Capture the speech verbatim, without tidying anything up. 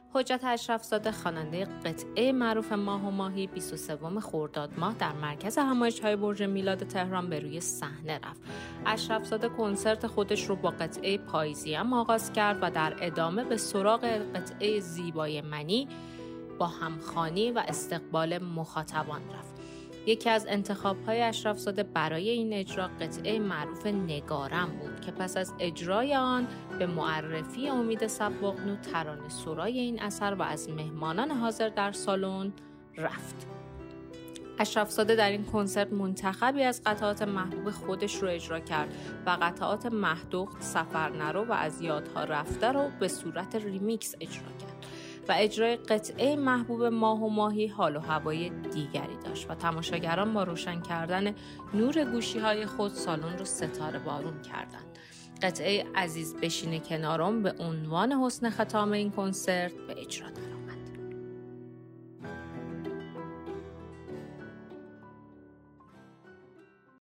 حجت اشرف‌زاده خواننده قطعه معروف ماه و ماهی بیست و سوم خرداد ماه در مرکز همایش‌های برج میلاد تهران به روی صحنه رفت. اشرف‌زاده کنسرت خودش رو با قطعه پاییزیم آغاز کرد و در ادامه به سراغ قطعه زیبای منی با همخوانی و استقبال مخاطبان رفت. یکی از انتخاب‌های اشرف‌زاده برای این اجرا قطعه معروف نگارم بود که پس از اجرای آن به معرفی امید سباق‌نو ترانه سرای این اثر و از مهمانان حاضر در سالن رفت. اشرف‌زاده در این کنسرت منتخبی از قطعات محبوب خودش رو اجرا کرد و قطعات مهدخت، سفر نرو و از یادها رفته رو به صورت ریمیکس اجرا کرد. و اجرای قطعه محبوب ماه و ماهی حال و هوای دیگری داشت و تماشاگران با روشن کردن نور گوشی‌های خود سالن رو ستاره بارون کردند. قطعه عزیز بشینه کنارم به عنوان حسن ختام این کنسرت به اجرا درآمد.